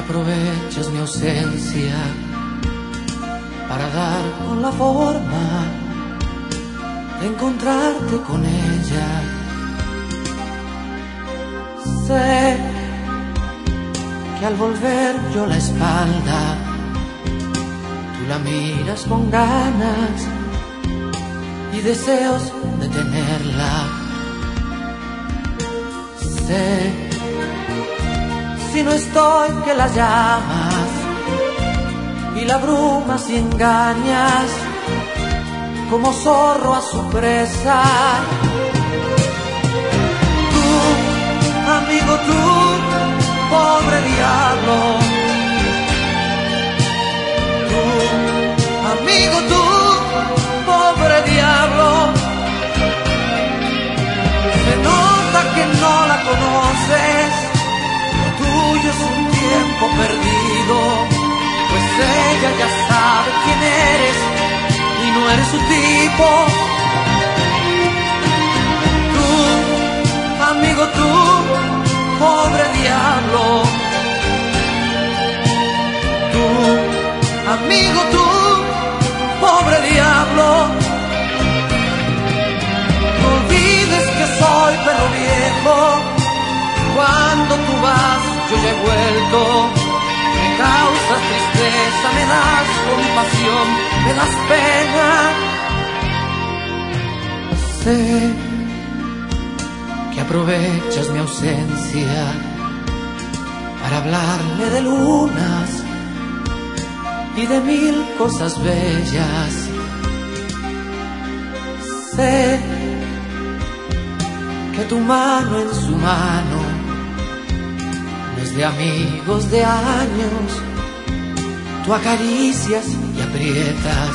aprovechas mi ausencia para dar con la forma de encontrarte con ella. Sé que al volver yo la espalda, tú la miras con ganas y deseos de tenerla. Sé, si no estoy, que la llamas y la abrumas y engañas como zorro a su presa. Tú, amigo, tú, pobre diablo. Tú, amigo, tú, pobre diablo. Se nota que no la conoces, lo tuyo es un tiempo perdido, pues ella ya sabe quién eres y no eres su tipo. Tú, amigo, tú, pobre diablo. Tú, amigo, tú, pobre diablo. No olvides que soy perro viejo. Cuando tú vas, yo ya he vuelto. Me causas tristeza, me das compasión, me das pena. Sé que aprovechas mi ausencia para hablarle de lunas y de mil cosas bellas. Sé que tu mano en su mano no es de amigos de años. Tú acaricias y aprietas.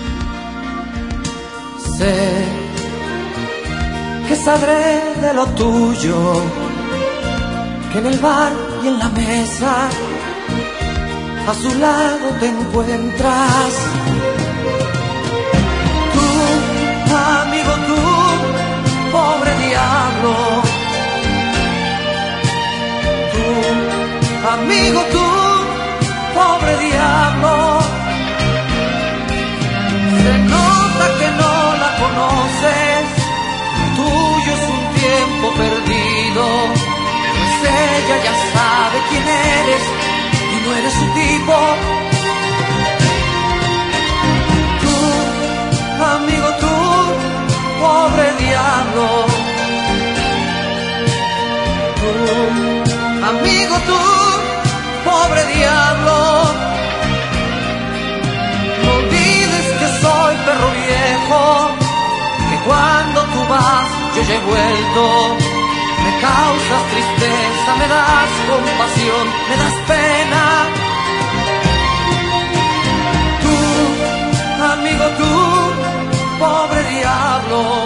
Sé que sabré de lo tuyo, que en el bar y en la mesa a su lado te encuentras. Tú, amigo, tú, pobre diablo. Tú, amigo, tú, pobre diablo. Se nota que no la conoces, lo tuyo es un tiempo perdido, pues ella ya sabe quién eres y no eres su tipo. Tú, amigo, tú, pobre diablo. Tú, amigo, tú, pobre diablo. No olvides que soy perro viejo, que cuando tú vas yo ya he vuelto. Me causas tristeza, me das compasión, me das pena. Tú, amigo, tú, pobre diablo.